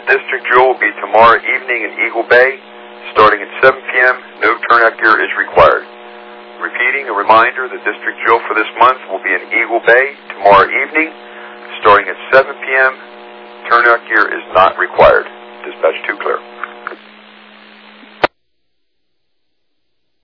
district drill will be tomorrow evening in Eagle Bay, starting at 7 p.m. No turnout gear is required. Repeating, a reminder, the district drill for this month will be in Eagle Bay tomorrow evening, starting at 7 p.m. Turnout gear is not required. Dispatch 2 clear.